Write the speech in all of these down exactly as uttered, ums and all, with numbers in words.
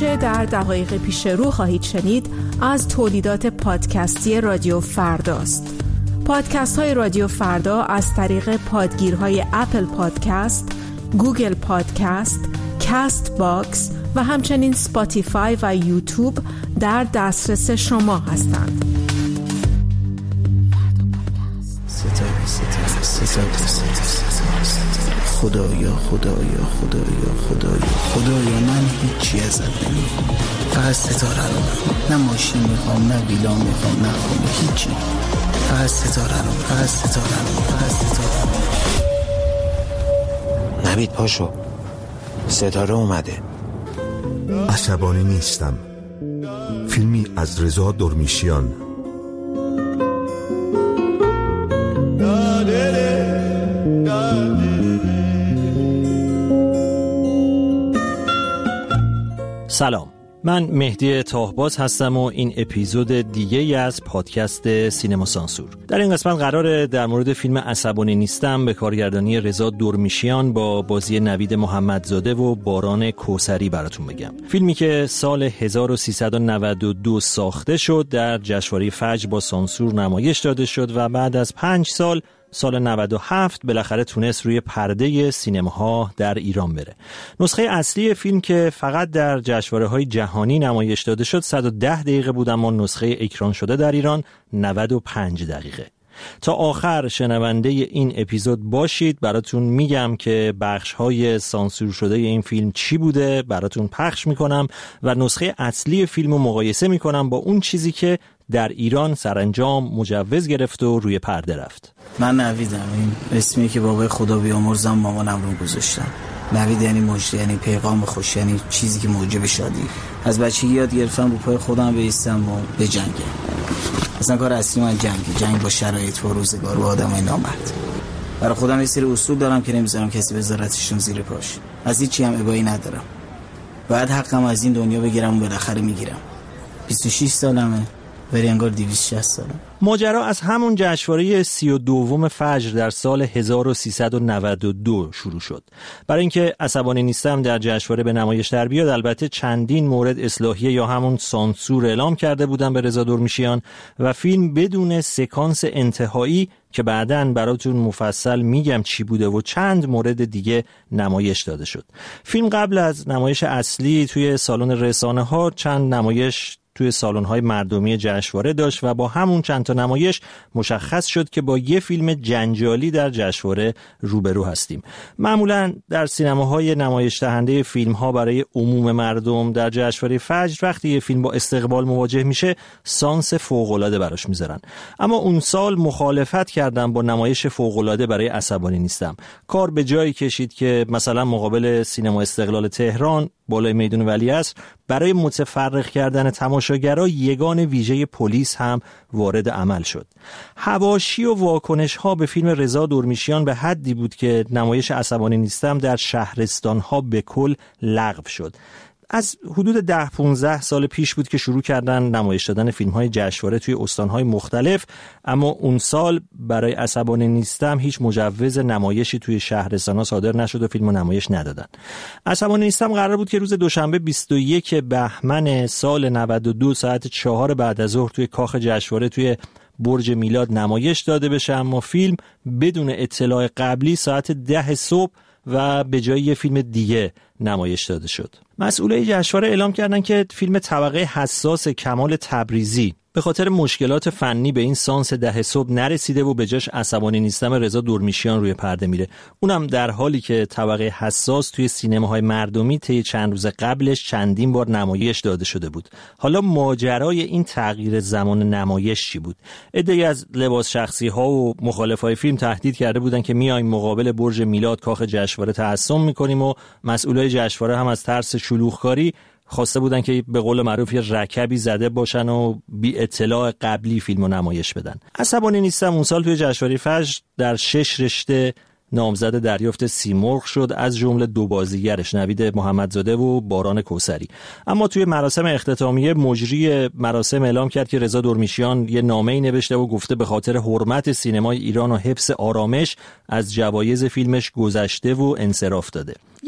آنچه در دقایق پیش رو خواهید شنید از تولیدات پادکستی رادیو فرداست. پادکست های رادیو فردا از طریق پادگیرهای اپل پادکست، گوگل پادکست، کاست باکس و همچنین سپاتیفای و یوتیوب در دسترس شما هستند. ستاره ستاره ستاره ستاره خدایا خدایا خدایا خدایا خدایا من هیچی ازت نمیخوام، فقط ستاره رو بخوام. نه ماشین میخوام، نه ویلا میخوام، نه خونه، هیچی. فقط ستاره رو، فقط ستاره رو، فقط ستاره رو. نوید پاشو، ستاره اومده. عصبانی نیستم. فیلمی از رضا درمیشیان. سلام، من مهدی تاهباز هستم و این اپیزود دیگه ای از پادکست سینما سانسور. در این قسمت قراره در مورد فیلم عصبانی نیستم به کارگردانی رضا درمیشیان با بازی نوید محمدزاده و باران کوثری براتون بگم. فیلمی که سال هزار و سیصد و نود و دو ساخته شد، در جشنواره فجر با سانسور نمایش داده شد و بعد از پنج سال سال نود و هفت بالاخره تونست روی پرده سینماها در ایران بره. نسخه اصلی فیلم که فقط در جشنواره‌های جهانی نمایش داده شد صد و ده دقیقه بود، اما نسخه اکران شده در ایران نود و پنج دقیقه. تا آخر شنونده این اپیزود باشید، براتون میگم که بخش‌های سانسور شده این فیلم چی بوده، براتون پخش میکنم و نسخه اصلی فیلمو مقایسه میکنم با اون چیزی که در ایران سرانجام مجوز گرفت و روی پرده رفت. من نویدم، این اسمی که بابای خدا بیامرزم مامانم رو گذاشتم. نوید یعنی مجد، یعنی پیغام خوش، یعنی چیزی که موجب شادی. از بچگی یاد گرفتم رو پای خودم بایستم و بجنگم. اصلا کار اصلی من جنگه، جنگ با شرایط و روزگار و آدمای نامرد. برای خودم یه سری اصول دارم که نمیذارم کسی بذارتشون زیر پاش. از هیچ چی هم ابایی ندارم. باید حقم از این دنیا بگیرم و بالاخره میگیرم. بیست و شش سالمه، ولی انگار دویست و شصت سالم. ماجرا از همون جشنواره سی و دوم فجر در سال هزار و سیصد و نود و دو شروع شد. برای اینکه عصبانی نیستم در جشنواره به نمایش در بیاد، البته چندین مورد اصلاحیه یا همون سانسور اعلام کرده بودن به رضا درمیشیان و فیلم بدون سکانس انتهایی که بعداً براتون مفصل میگم چی بوده و چند مورد دیگه نمایش داده شد. فیلم قبل از نمایش اصلی توی سالن رسانه ها چند نمایش توی سالن‌های مردمی جشنواره داشت و با همون چند تا نمایش مشخص شد که با یه فیلم جنجالی در جشنواره روبرو هستیم. معمولاً در سینماهای نمایش دهنده فیلم‌ها برای عموم مردم در جشنواره فجر وقتی یه فیلم با استقبال مواجه میشه سانس فوق‌العاده براش میذارن. اما اون سال مخالفت کردن با نمایش فوق‌العاده برای عصبانی نیستم. کار به جایی کشید که مثلا مقابل سینما استقلال تهران بالای میدون ولیعصر برای متفرق کردن تماشاگرها یگان ویژه پلیس هم وارد عمل شد. حواشی و واکنش ها به فیلم رضا درمیشیان به حدی بود که نمایش عصبانی نیستم در شهرستان ها به کل لغو شد. از حدود ده پانزده سال پیش بود که شروع کردن نمایش دادن فیلم‌های جشنواره توی استان‌های مختلف، اما اون سال برای عصبانی نیستم هیچ مجوز نمایشی توی شهرستان‌ها صادر نشد و فیلمو نمایش ندادن. عصبانی نیستم قرار بود که روز دوشنبه بیست و یک بهمن سال نود و دو ساعت چهار بعد از ظهر توی کاخ جشنواره توی برج میلاد نمایش داده بشه، اما فیلم بدون اطلاع قبلی ساعت ده صبح و به جای یه فیلم دیگه نمایش داده شد. مسئولای جشنواره اعلام کردن که فیلم طبقه حساس کمال تبریزی به خاطر مشکلات فنی به این سانس ده صبح نرسیده و به جاش عصبانی نیستم رضا درمیشیان روی پرده میره. اونم در حالی که طبقه حساس توی سینماهای مردمی طی چند روز قبلش چندین بار نمایش داده شده بود. حالا ماجرای این تغییر زمان نمایش چی بود؟ عده‌ای از لباس شخصی ها و مخالفای فیلم تهدید کرده بودن که میایم مقابل برج میلاد کاخ جشنواره تعصب میکنیم و مسئولای جشنواره هم از ترس شلوغکاری خواسته بودن که به قول معروف یه رکبی زده باشن و بی اطلاع قبلی فیلمو نمایش بدن. عصبانی نیستم اون سال توی جشنواره فجر در شش رشته نامزد دریافت سیمرغ شد، از جمله دو بازیگرش نوید محمدزاده و باران کوثری. اما توی مراسم اختتامیه مجری مراسم اعلام کرد که رضا درمیشیان یه نامه‌ای نوشته و گفته به خاطر حرمت سینمای ایران و حفظ آرامش از جوایز فیلمش گذشته و انصراف داده.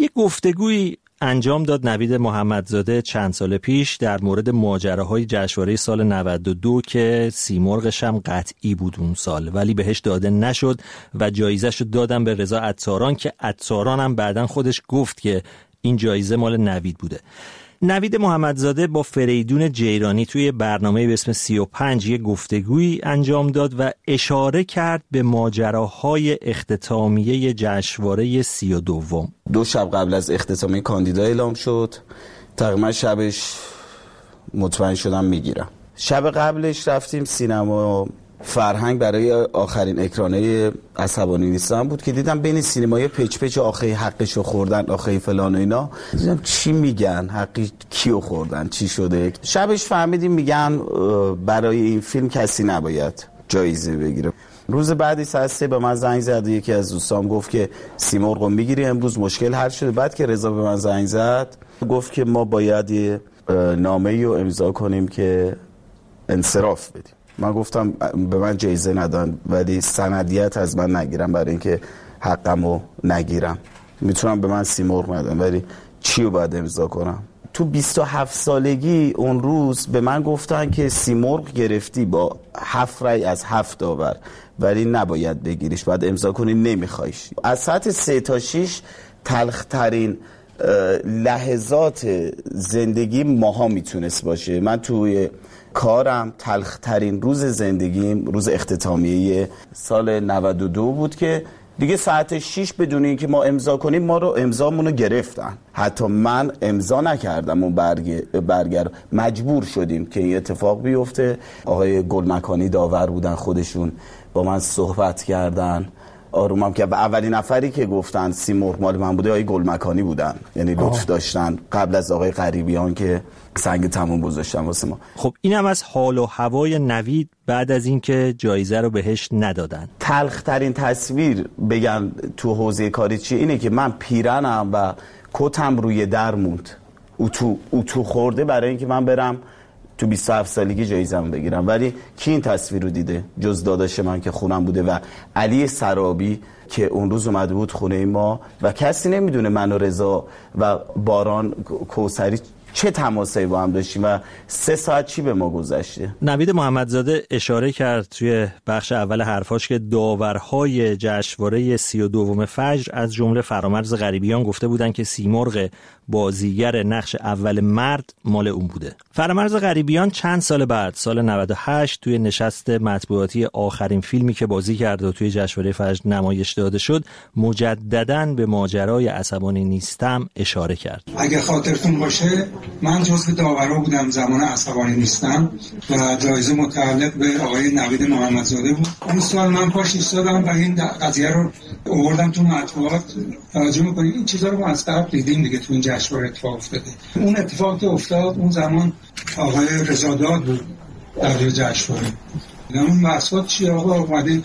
یه گفتگویی انجام داد نوید محمدزاده چند سال پیش در مورد ماجراهای جشنواره سال نود و دو که سیمرغش هم قطعی بود اون سال، ولی بهش داده نشد و جایزه‌ش رو دادن به رضا عطاران که عطاران هم بعدن خودش گفت که این جایزه مال نوید بوده. نوید محمدزاده با فریدون جیرانی توی برنامه به اسم سی و پنج یه گفتگویی انجام داد و اشاره کرد به ماجراهای اختتامیه جشنواره سی و دوم. دو شب قبل از اختتامیه کاندیدا اعلام شد. تقریبا شبش مطمئن شدم میگیرم. شب قبلش رفتیم سینما فرهنگ برای آخرین اکرانه عصبانی نیستم بود که دیدم بین سینمای پچ پچ آخه حقشو خوردن آخه فلان و اینا، دیدم چی میگن، حقی کیو خوردن، چی شده. شبش فهمیدیم میگن برای این فیلم کسی نباید جایزه بگیره. روز بعدی ساعت سه به من زنگ زد، یکی از دوستام گفت که سیمرغو میگیری امروز، مشکل حل شده. بعد که رضا به من زنگ زد گفت که ما باید یه نامه‌ای رو امضا کنیم که انصراف بدیم. من گفتم به من جایزه ندن ولی سندیت از من نگیرم برای اینکه حقمو نگیرم. میتونم به من سیمرغ ندن ولی چی رو باید امضا کنم؟ تو بیست و هفت سالگی اون روز به من گفتن که سیمرغ گرفتی با هفت رای از هفت داور ولی نباید بگیریش، باید امضا کنی، نمیخوایش. از ساعت سه تا شیش تلخترین لحظات زندگی ماها میتونست باشه. من توی کارم تلخترین روز زندگیم روز اختتامیه سال نود و دو بود که دیگه ساعت شیش بدون اینکه ما امضا کنیم ما رو امضامونو گرفتن. حتی من امضا نکردم اون برگ برگر مجبور شدیم که این اتفاق بیفته. آقای گلمکانی داور بودن، خودشون با من صحبت کردن. آرومم که اولین نفری که گفتن سیمرغ مال من بوده آقای گلمکانی بودن، یعنی لطف داشتن قبل از آقای غریبیان که سنگ تموم گذاشتن واسه ما. خب اینم از حال و هوای نوید بعد از اینکه جایزه رو بهش ندادن. تلخترین تصویر بگم تو حوزه کاری چیه اینه که من پیرنم و کتم روی در موند، اتو اتو خورده برای اینکه من برم تو بیست و هفت سالگی جایزه‌مو بگیرم. ولی کی این تصویر رو دیده جز داداش من که خونم بوده و علی سرابی که اون روز اومده بود خونه ما و کسی نمیدونه من و رضا و باران کوثری چه تماسایی با هم داشتیم و سه ساعت چی به ما گذشته. نوید محمدزاده اشاره کرد توی بخش اول حرفاش که داورهای جشنواره سی و دوم فجر از جمله فرامرز غریبیان گفته بودن که سیمرغ بازیگر نقش اول مرد مال اون بوده. فرامرز غریبیان چند سال بعد سال نود و هشت توی نشست مطبوعاتی آخرین فیلمی که بازی کرد و توی جشنواره فجر نمایش داده شد مجدداً به ماجرای عصبانی نیستم اشاره کرد. اگه خاطرتون باشه من جزو داورا بودم زمان عصبانی نیستم و جایزه متعلق به آقای نوید محمدزاده بود. اون سال من پاش ایستادم و این قضیه رو آوردم تو مطبوعات. توجه می‌کنید این چیزا رو ما از قبل دیدیم دیگه تو این جشنواره اتفاق افتاده. اون اتفاق که افتاد اون زمان آقای رضاداد بود در جشنواره. اون مسئول چی آقا اومده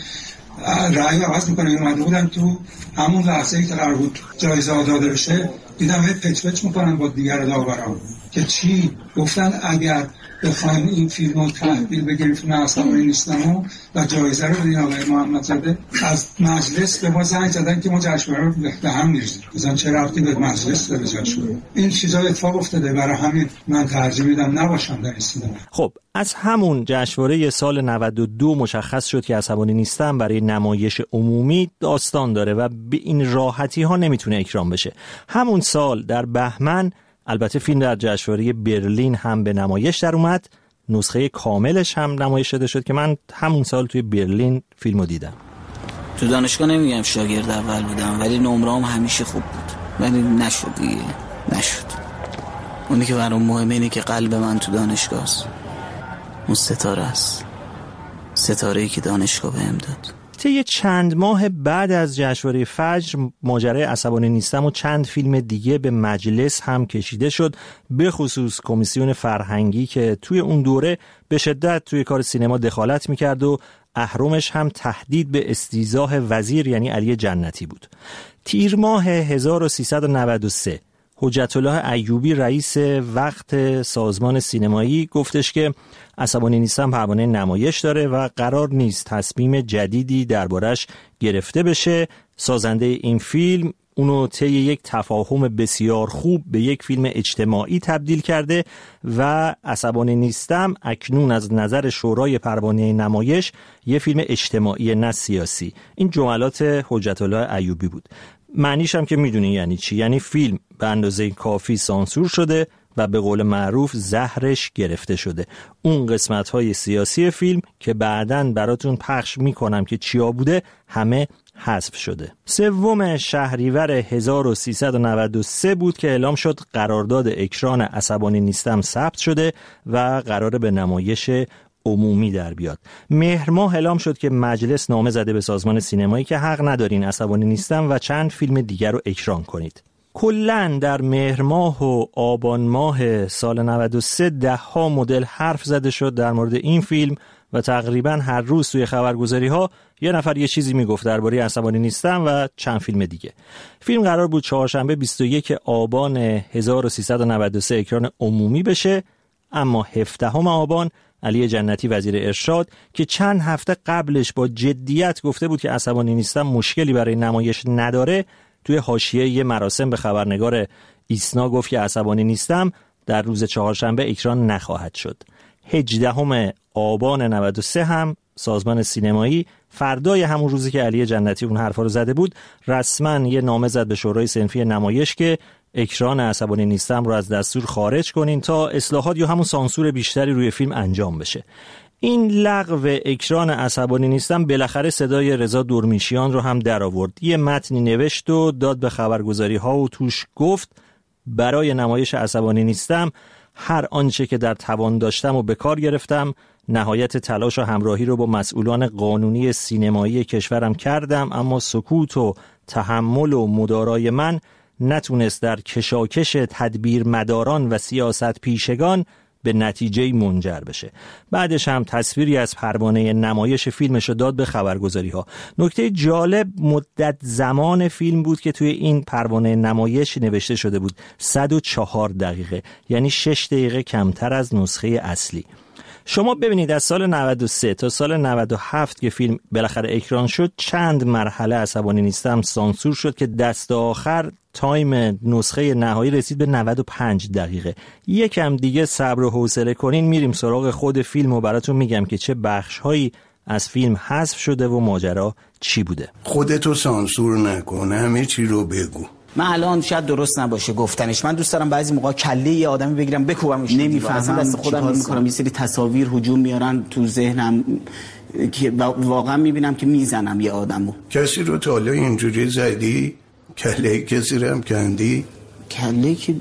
رأی عوض می‌کنه. اومده بودن تو همون لحظه‌ای که قرار بود جایزه داده بشه دیدم هی پچ پچ میکنن با دیگر داوران که چی گفتن اگر بخوایم این فیلم رو تحویل بگیریم فیلم عصبانی نیستم و جایزه رو بدین آقای محمدزاده، از مجلس به ما زنگ زدن که ما جشنواره رو به هم می‌ریزیم. مثلا چه ربطی به مجلس داره جشنواره؟ این چیزا اتفاق افتاده، برای همین من ترجیح میدم نباشم در این سینما. خب از همون جشنواره سال نود و دو مشخص شد که عصبانی نیستم برای نمایش عمومی داستان داره و به این راحتی ها نمیتونه اکرام بشه. همون سال در بهمن البته فیلم در جشنواره برلین هم به نمایش در اومد، نسخه کاملش هم نمایش داده شد که من همون سال توی برلین فیلمو دیدم. تو دانشگاه نمیگم شاگرد اول بودم ولی نمره‌ام همیشه خوب بود ولی نشد دیگه، نشد. اونی که برام مهمه اینه که قلب من تو دانشگاه است، اون ستاره است، ستاره‌ای که دانشگاه بهم داد. طی چند ماه بعد از جشنواره فجر ماجرای عصبانی نیستم و چند فیلم دیگه به مجلس هم کشیده شد، به خصوص کمیسیون فرهنگی که توی اون دوره به شدت توی کار سینما دخالت میکرد و اهرمش هم تهدید به استیضاح وزیر یعنی علی جنتی بود. تیر ماه هزار و سیصد و نود و سه حجت الله ایوبی رئیس وقت سازمان سینمایی گفتش که عصبانی نیستم پروانه نمایش داره و قرار نیست تصمیم جدیدی دربارش گرفته بشه. سازنده این فیلم اونو طی یک تفاهم بسیار خوب به یک فیلم اجتماعی تبدیل کرده و عصبانی نیستم اکنون از نظر شورای پروانه نمایش یه فیلم اجتماعی نه سیاسی. این جملات حجت الله ایوبی بود. معنیش هم که میدونی یعنی چی؟ یعنی فیلم به اندازه کافی سانسور شده و به قول معروف زهرش گرفته شده. اون قسمت‌های سیاسی فیلم که بعداً براتون پخش میکنم که چیا بوده همه حذف شده. سوم شهریور هزار و سیصد و نود و سه بود که اعلام شد قرارداد اکران عصبانی نیستم ثبت شده و قراره به نمایش عمومی در بیاد. مهر ماه اعلام شد که مجلس نامه زده به سازمان سینمایی که حق ندارین عصبانی نیستم و چند فیلم دیگر رو اکران کنید. کلاً در مهر ماه و آبان ماه سال نود و سه ده ها مدل حرف زده شد در مورد این فیلم و تقریباً هر روز توی خبرگزاری ها یه نفر یه چیزی میگفت درباره عصبانی نیستم و چند فیلم دیگه. فیلم قرار بود چهارشنبه بیست و یک آبان هزار و سیصد و نود و سه اکران عمومی بشه، اما هفدهم آبان علی جنتی وزیر ارشاد که چند هفته قبلش با جدیت گفته بود که عصبانی نیستم مشکلی برای نمایش نداره، توی حاشیه یه مراسم به خبرنگار ایسنا گفت که عصبانی نیستم در روز چهارشنبه اکران نخواهد شد. هجدهم آبان نود و سه هم سازمان سینمایی فردای همون روزی که علی جنتی اون حرفا رو زده بود رسما یه نامه زد به شورای صنفی نمایش که اکران عصبانی نیستم رو از دستور خارج کنین تا اصلاحات یا همون سانسور بیشتری روی فیلم انجام بشه. این لغو اکران عصبانی نیستم بالاخره صدای رضا دورمیشیان رو هم در آورد. یه متنی نوشت و داد به خبرگزاری ها و توش گفت برای نمایش عصبانی نیستم هر آنچه که در توان داشتم و به کار گرفتم، نهایت تلاش و همراهی رو با مسئولان قانونی سینمایی کشورم کردم، اما سکوت و تحمل و مدارای من نتونست در کشاکش تدبیر مداران و سیاست پیشگان به نتیجه منجر بشه. بعدش هم تصویری از پروانه نمایش فیلمش داد به خبرگزاری ها. نکته جالب مدت زمان فیلم بود که توی این پروانه نمایش نوشته شده بود صد و چهار دقیقه، یعنی شش دقیقه کمتر از نسخه اصلی. شما ببینید از سال نود و سه تا سال نود و هفت که فیلم بالاخره اکران شد چند مرحله عصبانی نیستم سانسور شد که دست آخر تایم نسخه نهایی رسید به نود و پنج دقیقه. یکم دیگه صبر و حوصله کنین میریم سراغ خود فیلم و براتون میگم که چه بخش‌هایی از فیلم حذف شده و ماجرا چی بوده. خودتو سانسور نکن، همه چی رو بگو. من الان شاید درست نباشه گفتنش، من دوست دارم بعضی موقع کله یه آدمی بگیرم بکوبمش. نمیفهمم دست خودم میکنم یه سری تصاویر هجوم میارن تو ذهنم که واقعا میبینم که میزنم یه آدمو. کسی رو تا حالا اینجوری زدی؟ کله کسی رو هم کندی؟ کله که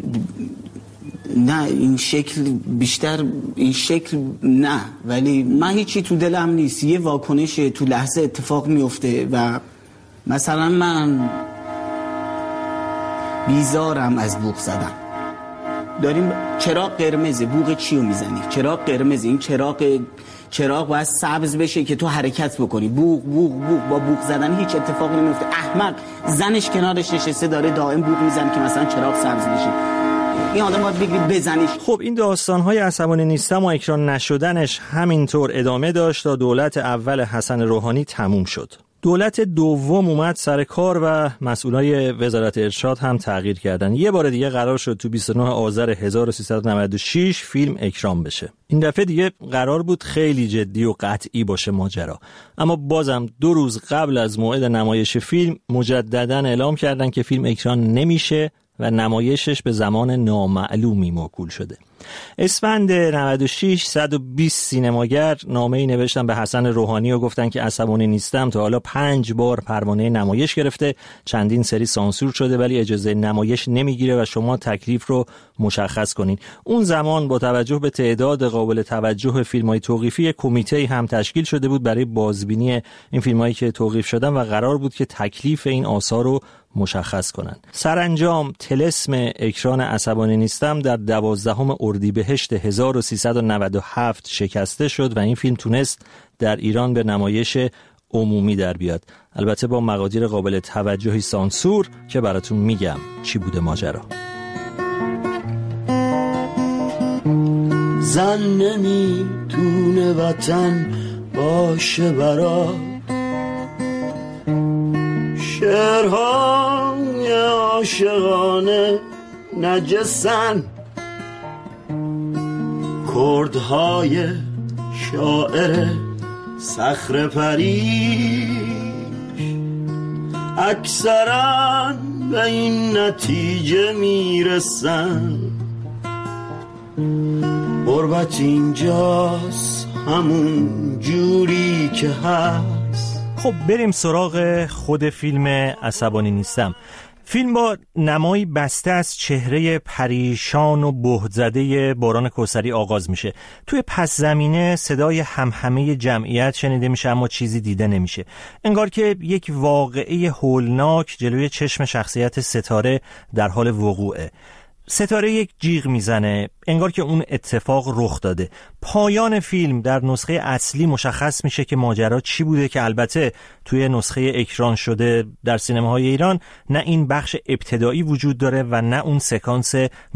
نه این شکل بیشتر این شکل نه، ولی من هیچی تو دلم نیست، یه واکنش تو لحظه اتفاق میفته و مثلا من بیزارم از بوق زدن. داریم چراغ قرمزه، بوق چی رو میزنی؟ چراغ قرمزه، این چراغ چراغ باید سبز بشه که تو حرکت بکنی. بوق بوق بوق با بوق زدن هیچ اتفاقی نمیفته. احمق زنش کنارش نشسته داره دائم بوق میزنه که مثلا چراغ سبز بشه. این آدم باید بگیری بزنیش. خب این داستان‌های عصبانی نیستم و اکران نشدنش همینطور ادامه داشت تا دولت اول حسن روحانی تموم شد. دولت دوم اومد سر کار و مسئولای وزارت ارشاد هم تغییر کردن. یه بار دیگه قرار شد تو بیست و نه آذر هزار و سیصد و نود و شش فیلم اکران بشه. این دفعه دیگه قرار بود خیلی جدی و قطعی باشه ماجرا، اما بازم دو روز قبل از موعد نمایش فیلم مجدداً اعلام کردن که فیلم اکران نمیشه و نمایشش به زمان نامعلومی موکول شده. اسفند نود و شش صد و بیست سینماگر نامه‌ای نوشتن به حسن روحانی و گفتن که عصبانی نیستم تا حالا پنج بار پروانه نمایش گرفته، چندین سری سانسور شده ولی اجازه نمایش نمیگیره و شما تکلیف رو مشخص کنین. اون زمان با توجه به تعداد قابل توجه فیلم‌های توقیفی کمیته هم تشکیل شده بود برای بازبینی این فیلم‌هایی که توقیف شدن و قرار بود که تکلیف این آثار رو مشخص کنن. سرانجام طلسم اکران عصبانی نیستم در دوازدهم اردیبهشت هزار و سیصد و نود و هفت شکسته شد و این فیلم تونست در ایران به نمایش عمومی در بیاد، البته با مقادیر قابل توجهی سانسور که براتون میگم چی بوده ماجرا. زن نمیتونه وطن باشه برا شعرهای عاشقانه نجسن، کردهای شاعر صخره پریش اکثرا به این نتیجه میرسن، غربت اینجاست همون جوری که هست. خب بریم سراغ خود فیلم عصبانی نیستم. فیلم با نمایی بسته از چهره پریشان و بهت‌زده باران کوثری آغاز میشه. توی پس زمینه صدای همهمه جمعیت شنیده میشه اما چیزی دیده نمیشه. انگار که یک واقعه هولناک جلوی چشم شخصیت ستاره در حال وقوعه. ستاره یک جیغ میزنه، انگار که اون اتفاق رخ داده. پایان فیلم در نسخه اصلی مشخص میشه که ماجرا چی بوده، که البته توی نسخه اکران شده در سینماهای ایران نه این بخش ابتدایی وجود داره و نه اون سکانس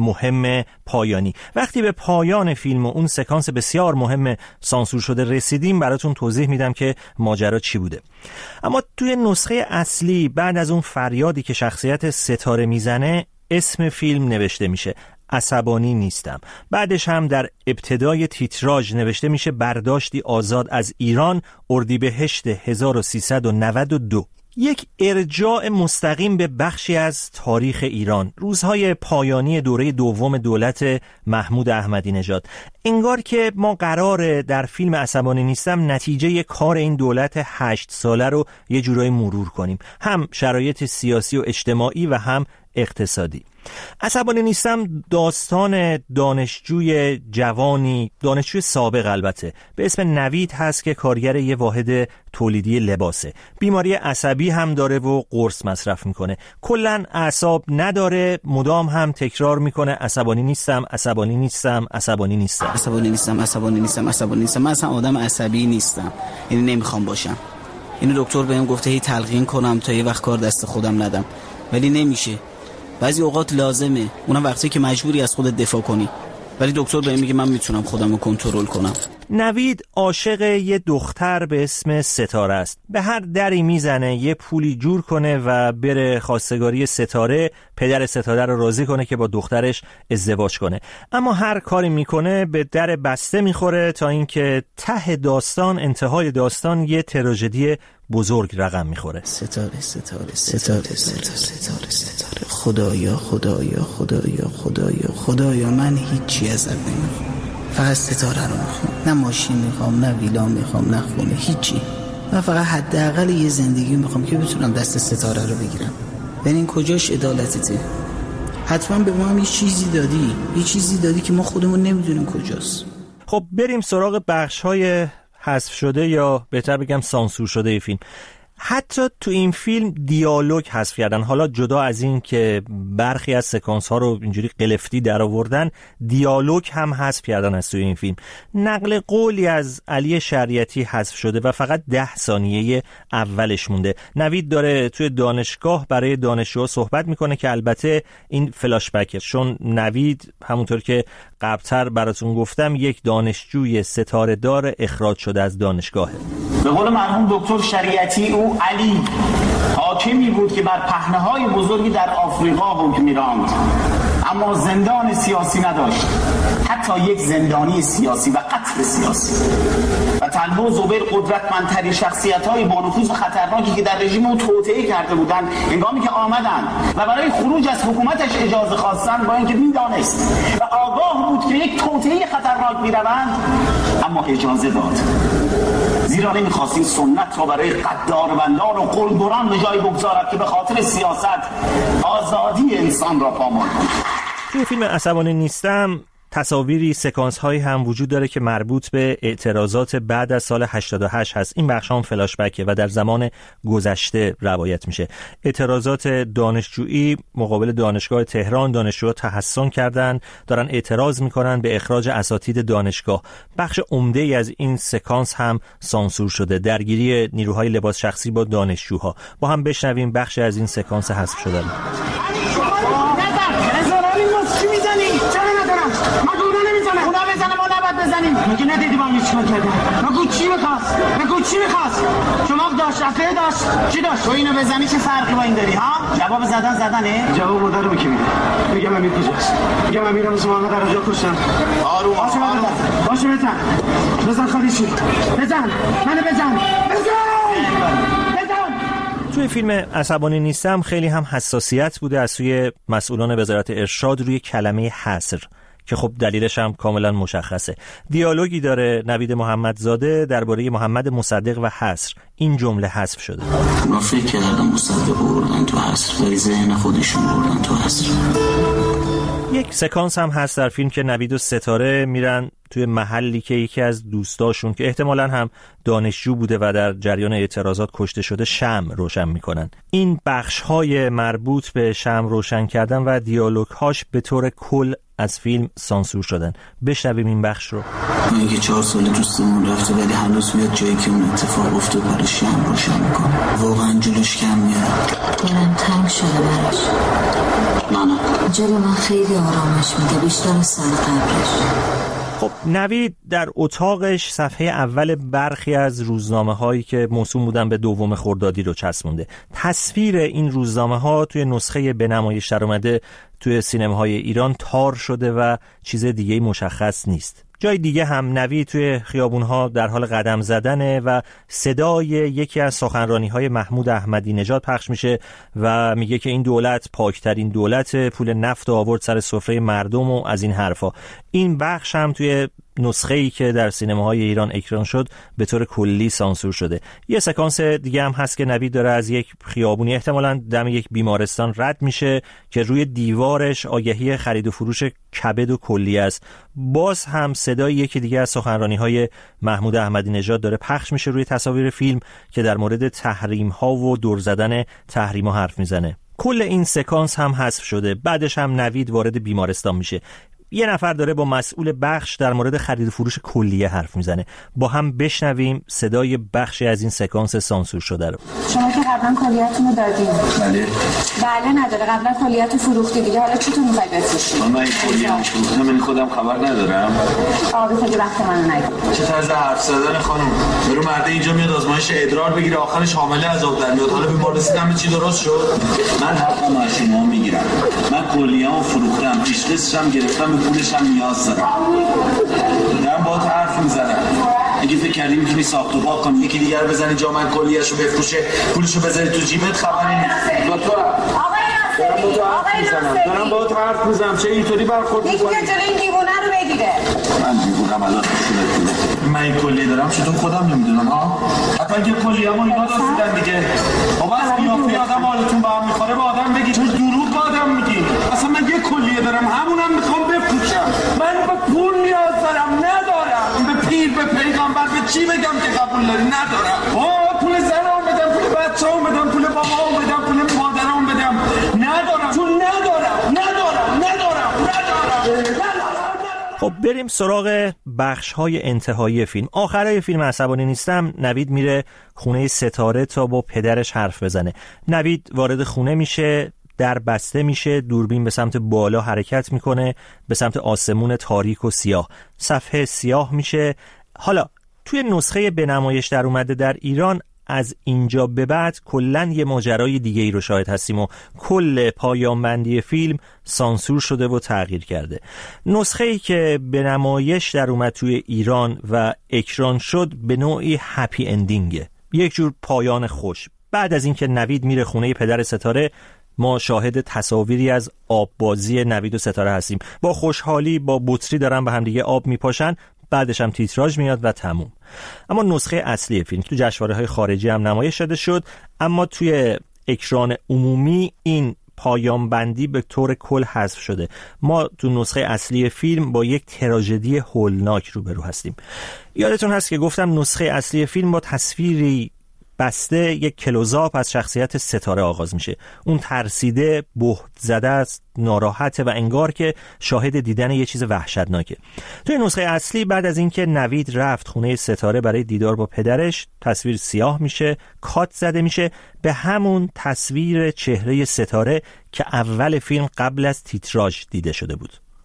مهم پایانی. وقتی به پایان فیلم و اون سکانس بسیار مهم سانسور شده رسیدیم براتون توضیح میدم که ماجرا چی بوده. اما توی نسخه اصلی بعد از اون فریادی که شخصیت ستاره میزنه اسم فیلم نوشته میشه عصبانی نیستم. بعدش هم در ابتدای تیتراژ نوشته میشه برداشتی آزاد از ایران اردیبهشت هزار و سیصد و نود و دو. یک ارجاع مستقیم به بخشی از تاریخ ایران، روزهای پایانی دوره دوم دولت محمود احمدی نژاد. انگار که ما قراره در فیلم عصبانی نیستم نتیجه کار این دولت هشت ساله رو یه جورایی مرور کنیم، هم شرایط سیاسی و اجتماعی و هم اقتصادی. عصبانی نیستم داستان دانشجوی جوانی، دانشجوی سابق البته، به اسم نوید هست که کارگر یه واحد تولیدی لباسه. بیماری عصبی هم داره و قرص مصرف میکنه. کلن اعصاب نداره، مدام هم تکرار میکنه عصبانی نیستم، عصبانی نیستم، عصبانی نیستم، عصبانی نیستم، عصبانی نیستم، عصبانی نیستم. من اصلا آدم عصبی نیستم، یعنی نمیخوام باشم. اینو دکتر بهم گفته هی تلقین کنم تا یه وقت کار دست خودم ندم، ولی نمیشه. بعضی اوقات لازمه، اونم وقتی که مجبوری از خودت دفاع کنی، ولی دکتر بهم میگه من میتونم خودم رو کنترل کنم. نوید عاشق یه دختر به اسم ستاره است. به هر دری میزنه یه پولی جور کنه و بره خواستگاری ستاره، پدر ستاره رو راضی کنه که با دخترش ازدواج کنه. اما هر کاری میکنه به در بسته میخوره تا اینکه ته داستان، انتهای داستان یه تراژدی بزرگ رقم میخوره. ستاره ستاره ستاره ستاره ستاره ستاره خدایا خدایا خدایا خدایا خدایا من هیچی ازت نمیخوام، فقط ستاره رو میخوام. نه ماشین میخوام، نه ویلا میخوام، نه خونه، هیچی. من فقط حداقل یه زندگی میخوام که بتونم دست ستاره رو بگیرم. ببین کجاش عدالتته؟ حتما به ما هم یه چیزی دادی، یه چیزی دادی که ما خودمون نمیدونیم کجاست. خب بریم سراغ بخش‌های حذف شده یا بهتر بگم سانسور شده ای فیلم. حتی تو این فیلم دیالوگ حذف کردن. حالا جدا از این که برخی از سکانس ها رو اینجوری قلفتی در آوردن، دیالوگ هم حذف کردن از توی این فیلم. نقل قولی از علی شریعتی حذف شده و فقط ده ثانیه اولش مونده. نوید داره توی دانشگاه برای دانشجوها صحبت میکنه که البته این فلاش بکه، چون نوید همونطور که قبلتر براتون گفتم یک دانشجوی ستاره دار اخراج شده از دانشگاهه. به قول مرحوم دکتر شریعتی، او علی حاکمی بود که بر پهنه‌های بزرگی در آفریقا حکم می‌راند، اما زندان سیاسی نداشت، حتی یک زندانی سیاسی و قتل سیاسی. و طلبه و زبیر قدرتمندترین شخصیت‌های با نفوذ خطرناکی که در رژیم او توطئه کرده بودند، هنگامی که آمدند و برای خروج از حکومتش اجازه خواستند، با اینکه می‌دانست و آگاه بود که یک توطئه خطرناک می‌روند، اما اجازه داد، زیرا نمی‌خواست این سنت را برای قداروندان و قلدران به جای بگذارد که به خاطر سیاست آزادی انسان را پامال کند. توی فیلم عصبانی نیستم تصاویری، سکانس هایی هم وجود داره که مربوط به اعتراضات بعد از سال هشتاد و هشت هست. این بخش هم فلاش بکه و در زمان گذشته روایت میشه. اعتراضات دانشجویی مقابل دانشگاه تهران، دانشجوها تحصن کردن، دارن اعتراض میکنن به اخراج اساتید دانشگاه. بخش عمده ای از این سکانس هم سانسور شده. درگیری نیروهای لباس شخصی با دانشجوها. با هم بشنویم بخش از این سکانس حذف شده. بزنیم. مگه ندیدی من چیکار کردم؟ بگو چی می‌خواست؟ بگو چی می‌خواست؟ شما داشت رفته داشت چی داشت؟ تو اینو بزنی چه فرقی با این داری ها؟ جواب زدن زدنه؟ جواب مادرم کی میده؟ میگم امیر کجاست؟ میگم امیرم از محمد درجا کشتن. آروم آروم باشه بزن. بزن خالیشی. بزن. منو بزن. بزن. توی فیلم عصبانی نیستم خیلی هم حساسیت بوده از سوی مسئولان وزارت ارشاد روی کلمه حصر که خب دلیلش هم کاملا مشخصه. دیالوگی داره نوید محمدزاده درباره محمد مصدق و حصر. این جمله حذف شده. ما فکر کردم مصدق بردن تو حصر ولی ذهن خودشون بردن تو حصر. یک سکانس هم هست در فیلم که نوید و ستاره میرن توی محلی که یکی از دوستاشون که احتمالاً هم دانشجو بوده و در جریان اعتراضات کشته شده شمع روشن میکنن. این بخش‌های مربوط به شمع روشن کردن و دیالوگ‌هاش به طور کل از فیلم سانسور شدن. بشنویم این بخش رو. من که چهار سال دوستمون رفته ولی هنوز میاد جایی که اون اتفاق افتاد برای شمع روشن میکنه. واقعا جلوش کم میاد. دلم تنگ شده براش. نه جلو من خیلی آرامش میده بیشتر از سر قبلش. خب نوید در اتاقش صفحه اول برخی از روزنامه هایی که موسوم بودن به دوم خردادی رو چسبونده. تصویر این روزنامه ها توی نسخه به نمایش در اومده توی سینماهای ایران تار شده و چیز دیگه مشخص نیست. جای دیگه هم نوید توی خیابونها در حال قدم زدنه و صدای یکی از سخنرانی‌های محمود احمدی نژاد پخش میشه و میگه که این دولت پاکترین دولت، پول نفت آورد سر سفره مردم و از این حرفا. این بخش هم توی نسخه‌ای که در سینماهای ایران اکران شد به طور کلی سانسور شده. یه سکانس دیگه هم هست که نوید داره از یک خیابونی احتمالاً دم یک بیمارستان رد میشه که روی دیوارش آگهی خرید و فروش کبد و کلی است. باز هم صدای یکی دیگه از سخنرانی‌های محمود احمدی نژاد داره پخش میشه روی تصاویر فیلم که در مورد تحریم‌ها و دور زدن تحریم‌ها حرف میزنه. کل این سکانس هم حذف شده. بعدش هم نوید وارد بیمارستان میشه. یه نفر داره با مسئول بخش در مورد خرید و فروش کلیه حرف میزنه. با هم بشنویم صدای بخشی از این سکانس سانسور شده رو. شما که قبلا کلیاتون رو دادین. بله. بله نداره، قبلا کلیاتو فروختی دیگه، حالا چطور میخوای بفروشی؟ من این کلیه‌ام فروختم، من خودم خبر ندارم. آبی خیلی وقت منو نگیر. چه طرز حرف زدن خانم؟ برو مرده اینجا میاد آزمایش ادرار بگیره آخرش حامله عذاب در میاد. حالا بیمار رسیدم چی درست شد؟ من حقم از شما میگیرم. من کلیه‌ام فروختم، پیش قسطم گرفتم، پولش هم نیاز دارم. دارم با حرف میزنم. اگه فکر کردی میتونی ساخت و پاک کنی یکی دیگر بزنی جا من کلیه‌شو بفروشه پولشو بذاری تو جیبت خبری نیست. دکتر آقای ناصری، آقای ناصری دارم با تو حرف میزنم چه اینطوری برخورد می‌کنی؟ یکی جلوی این دیوونه رو بگیره. من دیوونم الان نشونت من این کلیه دارم چطور خودم نمیدونم ها؟ حتی اگه کلیه‌مو اینا داشتن دیگه. بابا از قیافه آدم حالتون به هم میخوره با آدم بگی تو دروغ با آدم میگی. اصلا من یه کلیه دارم همونم میخوام بفروشم. من به پول نیاز دارم ندارم. به پیر به پیغمبر به چی بگم که قبول داری ندارم. آه پول زنام بدم، پول بچه‌ام بدم، پول بابام بدم، پول مادرام بدم. ندارم. چون ندارم. ندارم. ندارم. ندارم. خب بریم سراغ بخش‌های انتهایی فیلم. آخرای فیلم عصبانی نیستم نوید میره خونه ستاره تا با پدرش حرف بزنه. نوید وارد خونه میشه، در بسته میشه، دوربین به سمت بالا حرکت میکنه، به سمت آسمون تاریک و سیاه. صفحه سیاه میشه. حالا توی نسخه به نمایش در اومده در ایران از اینجا به بعد کلن یه ماجرای دیگه ای رو شاهد هستیم و کل پایان بندی فیلم سانسور شده و تغییر کرده. نسخه ای که به نمایش در اومد توی ایران و اکران شد به نوعی هپی اندینگه، یک جور پایان خوش. بعد از اینکه نوید میره خونه پدر ستاره ما شاهد تصاویری از آب بازی نوید و ستاره هستیم. با خوشحالی با بطری دارن به هم دیگه آب میپاشن، بعدش هم تیتراژ میاد و تموم. اما نسخه اصلی فیلم تو جشنواره‌های خارجی هم نمایش داده شد، اما توی اکران عمومی این پایان بندی به طور کل حذف شده. ما تو نسخه اصلی فیلم با یک تراژدی هولناک روبرو هستیم. یادتون هست که گفتم نسخه اصلی فیلم با تصویری بسته یک کلوزآپ از شخصیت ستاره آغاز میشه. اون ترسیده، بهت زده است، ناراحته و انگار که شاهد دیدن یه چیز وحشتناکه. توی نسخه اصلی بعد از اینکه نوید رفت خونه ستاره برای دیدار با پدرش، تصویر سیاه میشه، کات زده میشه به همون تصویر چهره ستاره که اول فیلم قبل از تیتراژ دیده شده بود.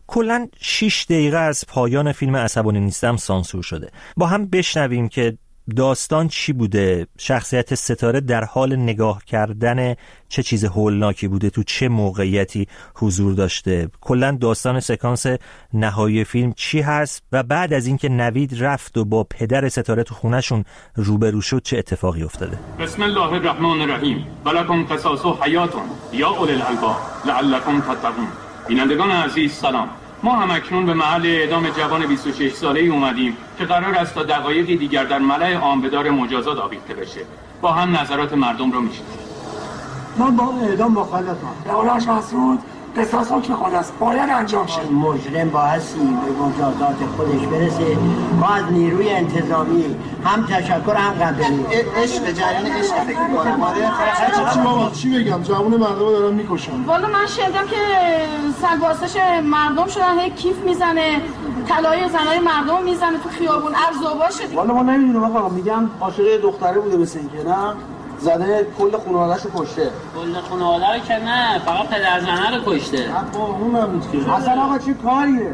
کلاً شش دقیقه از پایان فیلم عصبانی نیستم سانسور شده. با هم بشنویم که داستان چی بوده، شخصیت ستاره در حال نگاه کردن چه چیز هولناکی بوده، تو چه موقعیتی حضور داشته، کلاً داستان سکانس نهایی فیلم چی هست و بعد از اینکه نوید رفت و با پدر ستاره تو خونهشون روبرو شد چه اتفاقی افتاده. بسم الله الرحمن الرحیم ولکم قصاص حیاتون یا اولی الالباب لعلکم تتقون. بینندگان عزیز سلام. ما هم اکنون به محل اعدام جوان بیست و شش ساله‌ای اومدیم که قرار است تا دقایقی دیگر در ملأ عام به دار مجازات آویخته بشه. با هم نظرات مردم رو میشنویم. من با اعدام مخالفم. دولت مسعود قصاص حکم خداست، باید انجام شه. مجرم بایستی به مجازات خودش برسه. ما از نیروی انتظامی هم تشکر هم قدردانی. عشق جریان عشق فکر می‌کنم. آره چی بگم؟ جوون مردم دارن میکشن. والا من شنیدم که سلواسش مردم شدن، هی کیف میزنه، طلای زنای مردم میزنه تو خیابون، ارزوبا شد. والا ما نمیدونم آقا، میگم عاشق دختره بوده مثل اینکه نه؟ زده کل خانواده‌شو کشته. کل خانواده رو که نه، فقط پدر زنه رو کشته. با اون نبود که. اصلا آقا چه کاریه؟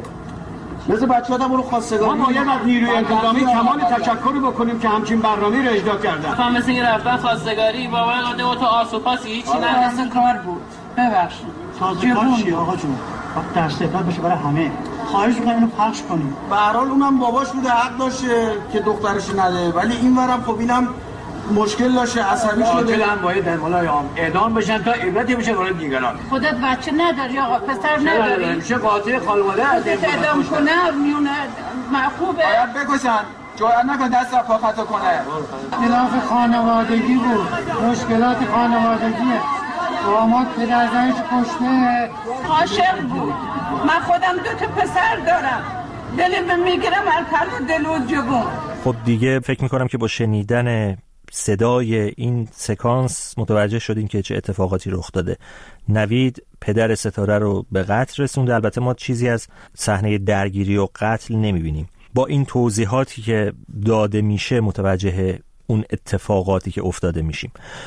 مثل بچه‌ها برو خواستگاری. ما باید از نیروی انتظامی کمال تشکر بکنیم که همچین برنامه‌ای رو اجرا کردن. فهم مثل اینکه رفتن خواستگاری بابا قاده و تو آسوپاسی هیچی نه. اصلا کار بود. ببخشید. سازگار چیه آقا جون؟ وقت درستفاد بشه برای همه. خواهش می‌کنم اینو پخش کنیم. به هر حال اونم باباش بوده، حق داشته که دخترش نده، ولی اینورم خب اینم مشکل داشته، عصبی شده. قاتلان باید در ملای عام اعدام بشن تا عبرتی بشه برای دیگران. خودت بچه نداری آقا، پسر نداری؟ میشه قاتل خانواده از اعدام کنه میونه خوبه. باید بکشن. جرأت نکن دست رفت خطا کنه. اختلاف خانوادگی بود. مشکلات خانوادگیه. داماد پدرزنش کشته. عاشق بود. من خودم دو تا پسر دارم. دلم میگیرم الپر دل و جبون. خب دیگه فکر میکنم که با شنیدن صدای این سکانس متوجه شدین که چه اتفاقاتی رخ داده. نوید پدر ستاره رو به قتل رسونده. البته ما چیزی از صحنه درگیری و قتل نمیبینیم. با این توضیحاتی که داده میشه متوجه اون اتفاقاتی که افتاده میشیم.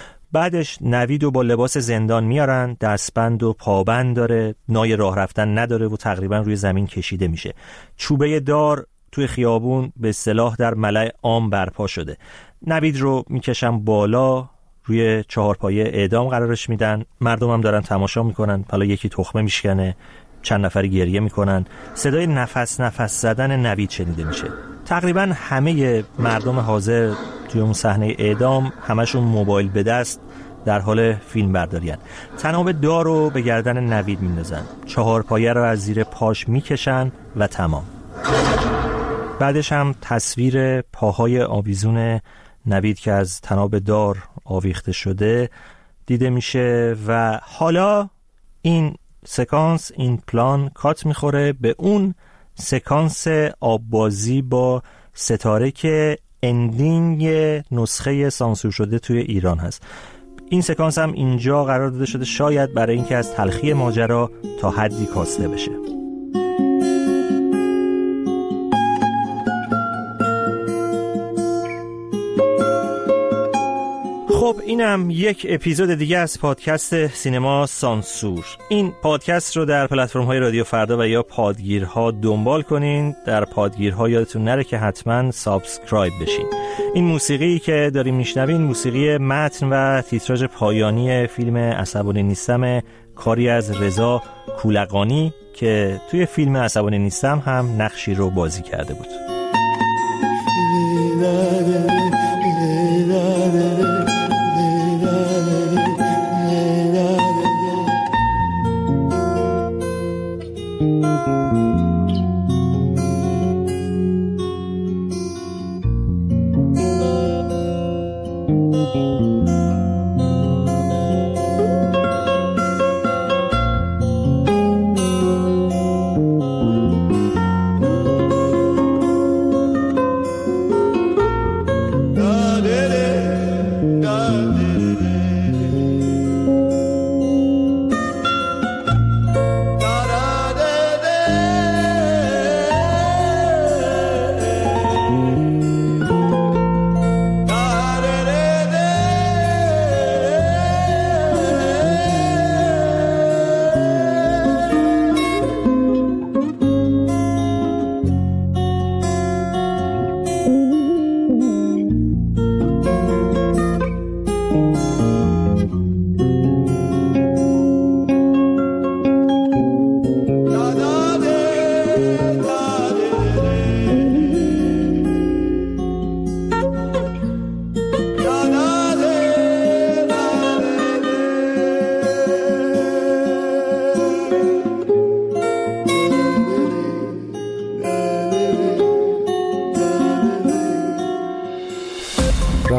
بعدش نوید رو با لباس زندان میارن، دستبند و پابند داره، نای راه رفتن نداره و تقریبا روی زمین کشیده میشه. چوبه دار توی خیابون به اصطلاح در ملأ عام برپا شده. نوید رو میکشن بالا، روی چهارپایه اعدام قرارش میدن. مردم هم دارن تماشا میکنن. حالا یکی تخمه میشکنه، چند نفر گریه میکنن. صدای نفس نفس زدن نوید شنیده میشه. تقریبا همه مردم حاضر توی اون صحنه اعدام همشون موبایل به دست در حال فیلم برداریان. تناب دار رو به گردن نوید میندازن، چهارپایه رو از زیر پاش میکشن و تمام. بعدش هم تصویر پاهای آویزون نوید که از تناب دار آویخته شده دیده میشه و حالا این سکانس، این پلان کات میخوره به اون سکانس آببازی با ستاره که اندینگ نسخه سانسور شده توی ایران هست. این سکانس هم اینجا قرار داده شده شاید برای اینکه از تلخی ماجرا تا حدی کاسته بشه. خب اینم یک اپیزود دیگه از پادکست سینما سانسور. این پادکست رو در پلتفرم‌های رادیو فردا و یا پادگیرها دنبال کنین. در پادگیرها یادتون نره که حتما سابسکرایب بشین. این موسیقی که داریم میشنوین موسیقی متن و تیتراژ پایانی فیلم عصبانی نیستم، کاری از رضا کولقانی که توی فیلم عصبانی نیستم هم نقشی رو بازی کرده بود.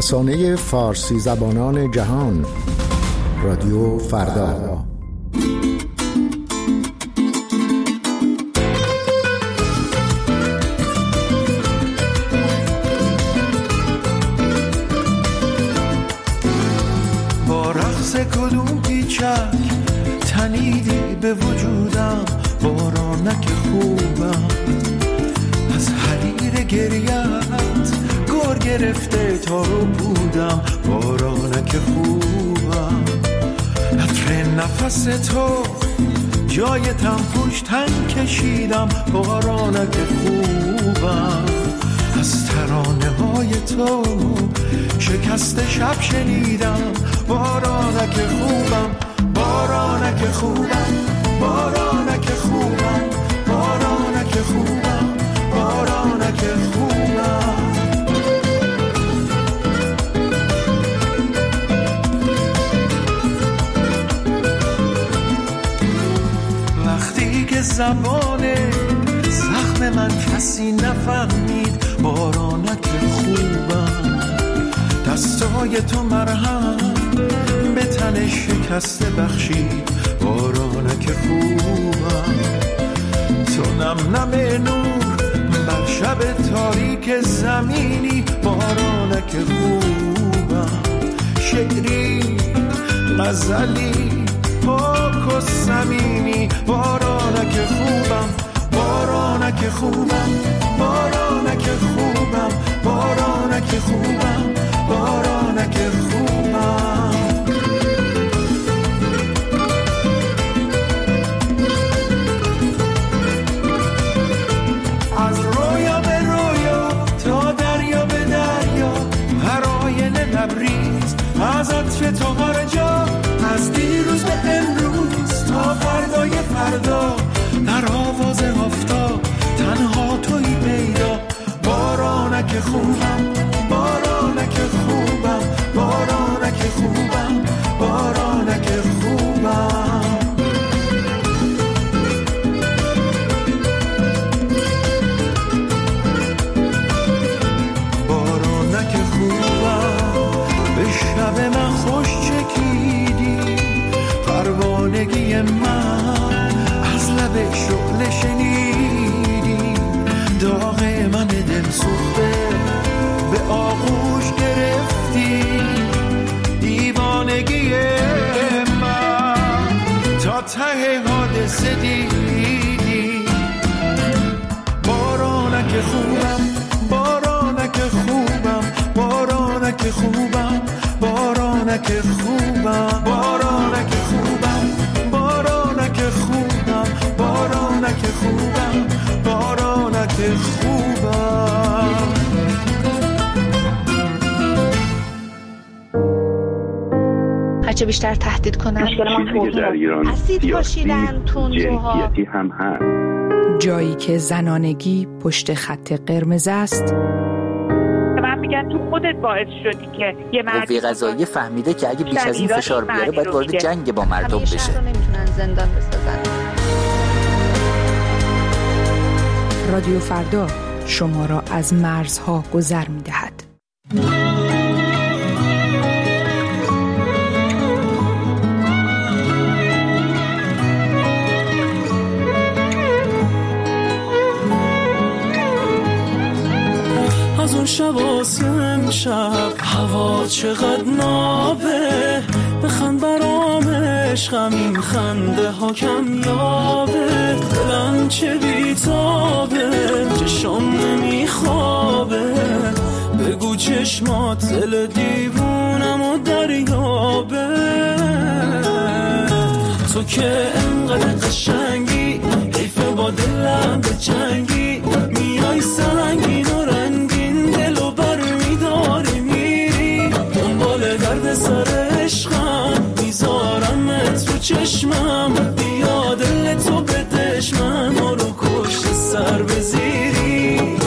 رسانه فارسی زبانان جهان، رادیو فردا. با رقص کدوم پیچک تنیدی به وجودم، بارانک خوبم از حریر گریت گور گرفته تا رو بودم، بارانک خوبم عطر نفس تو جای تنفوش تن کشیدم، بارانک خوبم از ترانه های تو شکست شب شنیدم، بارانک خوبم بارانک خوبم بارانک خوبم بارانک خوبم بارانک خوبم. وقتی که زبان زخم من کسی نفهمید، بارانک خوبم دستای تو مرهم به تن شکسته بخشید، بارانک خوبم تو نم نم نور بر شب تاریک زمینی، بارانک خوبم شعری غزلی پاک و صمیمی، بارانک خوبم بارانک خوبم بارانک خوبم بارانک خوبم بارانک خوبم. از رویا به رویا تا دریا به دریا، هر آینه لبریز از عطر تو هر جا، از دیروز به امروز تا فردای فردا، در آواز آفتاب تنها تویی پیدا، بارانک خوبم بارانک خوبم بارانک خوبم بارانک خوبم. بارانک خوبم به شب من خوش چکیدی، پروانگی من از لب شعله شنیدی، داغ من دل سوخته به آغوش گرفتی، دیوانگی من تا ته حادثه دیدی، بارانک خوبم بارانک خوبم بارانک خوبم بارانک خوبم بارانک خوبم بارانک خوبم بارانک خوبم بارانک خوبم. هرچه بیشتر تهدید کنن چیزی که در ایران سیاسی جنسیتی هم هست، جایی که زنانگی پشت خط قرمز است. من میگن تو خودت باعث شدی که یه مرد قوه قضاییه فهمیده که اگه بیش از این فشار بیاره باید وارد جنگ با مردم بشه. شهر رو نمیتونن زندان بسازن. رادیو فردا شما را از مرزها گذر میدهد. از اون شب آسم شب هوا چقدر نابه، بخند برام عشقم این خنده ها کم یابه، دلم چه بیتابه چشم نمیخوابه، بگو چشمات دل دیوونم و دریابه، تو که انقدر قشنگی حیفه با دلم به جنگی، میای سنگین و رنگین دلو بر میداری میری، دنبال درد سر عشقم میذارمت رو چشمم، بیا دل تو بدش من رو کشت سر بزیری.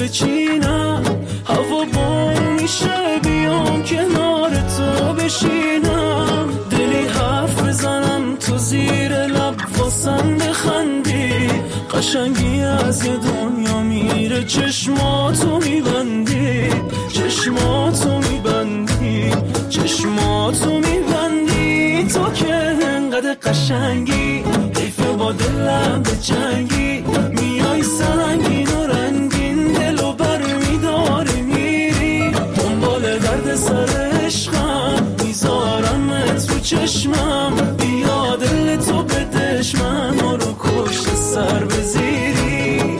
بچینم، هوا بارون میشه بیام کنار تو بشینم، دلی حرف بزنم تو زیر لب واسم بخندی، قشنگی از یه دنیا میره چشماتو میبندی، چشماتو میبندی، چشماتو میبندی، تو که انقدر قشنگی حیفه با دلم به جنگی، میای سنگین و رنگین دلو بر میداری میری، دنبال درد سر عشقم میذارم تو چشمم، بیا دل تو بدش من رو کشت سر بزیری.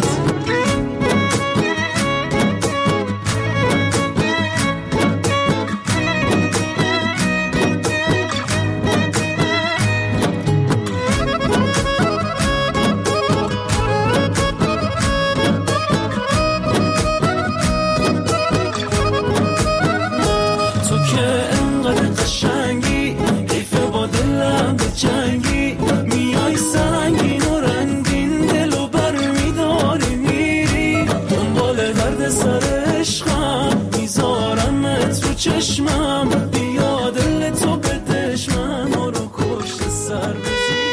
جنگی میای سنگین و رنگین دلو بر میداری میری، دنبال درد سر عشقم میذارم تو چشمم، بیا دل تو بدش من رو کشت سر بزیر.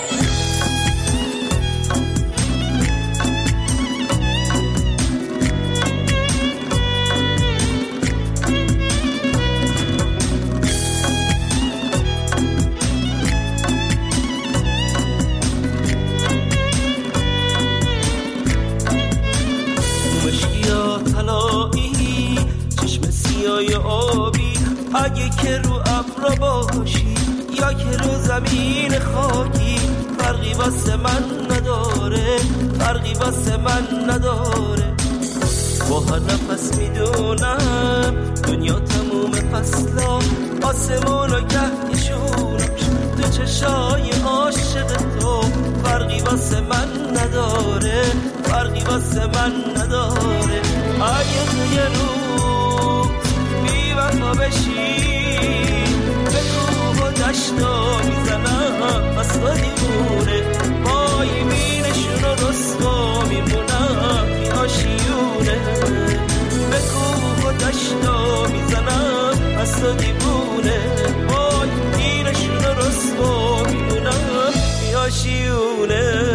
اگه که رو ابر باشی یا که رو زمین خاکی، فرقی واسه من نداره، فرقی واسه من نداره، با هر نفس میدونم دنیا تموم فصلا، آسمون و گهشونش تو چشای عاشق تو، فرقی واسه من نداره، فرقی واسه من نداره، اگه تو یه رو وفا بشی به کوه و دشتا میزنم از تو دیوونه، با یمینشون و رسوا میمونم بی آشیونه، به کوه و دشتا میزنم از تو دیوونه، با یمینشون و رسوا میمونم بی آشیونه.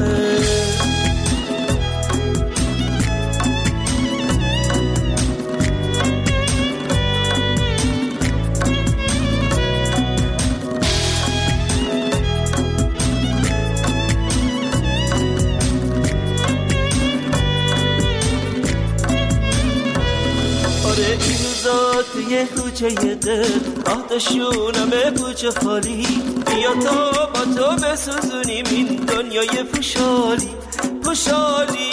یه کوچه یه دل آتشونم پوچه خالی، بیا تا با تو بسوزونیم این دنیای پوشالی پوشالی.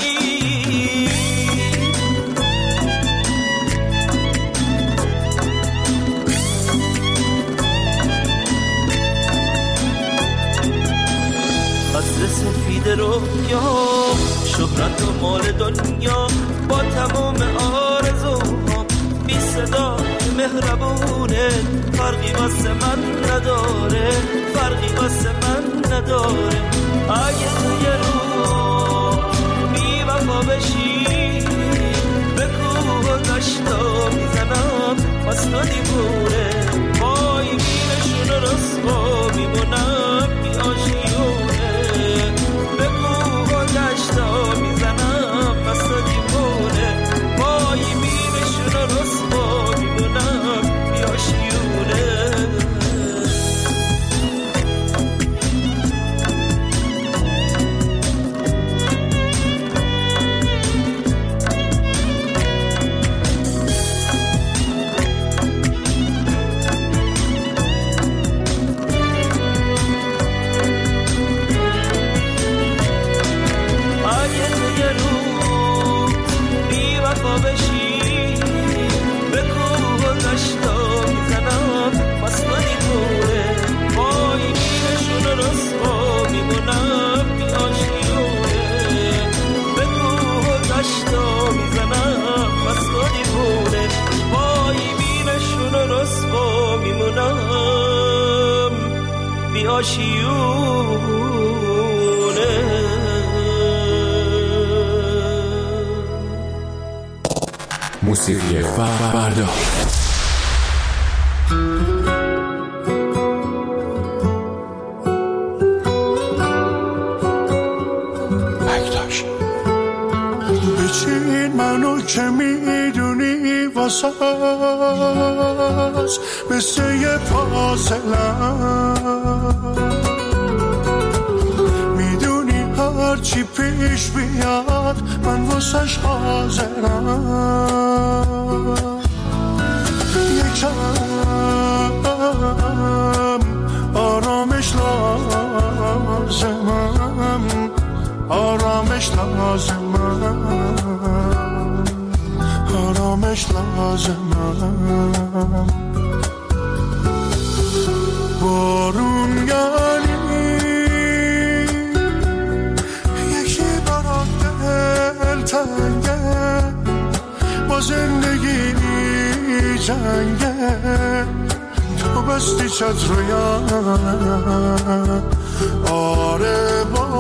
قصر سفید رویا شهرت و مال دنیا، با تمام آرزوها بی صدا مهربونه، فرقی واسه من نداره، فرقی واسه من نداره، اگه تو یه رو بی وفا بشی به کوه و دشتا میزنم از تو دیوونه، با یمینشون و رسوا میمونم بی آشیونه، به کوه و دشتا میزنم از تو دیوونه، با یمینشون و رسوا میمونم بی آشیونه. موسیقی فردا. بچین منو که میدونی واسه هست مثل یه پازلم، میدونی هرچی پیش بیاد من واسش حاضرم. یکم آرامش لازمم، آرامش لازمم، آرامش لازمم. بارون یعنی یکی برام دل تنگه، با زندگی جنگه، تو بستی چتر یانم. آره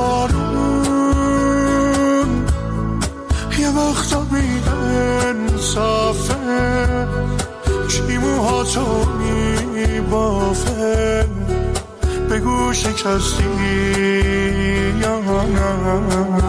بارون یه وقتا بیدن صافه، چی موهاتو میبافه، بگو شکستی یا نه.